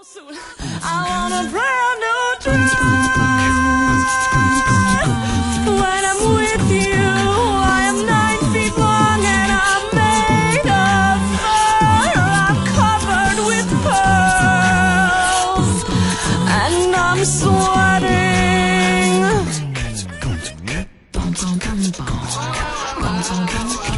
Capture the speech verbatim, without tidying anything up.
I want a brand new dress. When I'm with you, I am nine feet long and I'm made of fur. I'm covered with pearls and I'm sweating.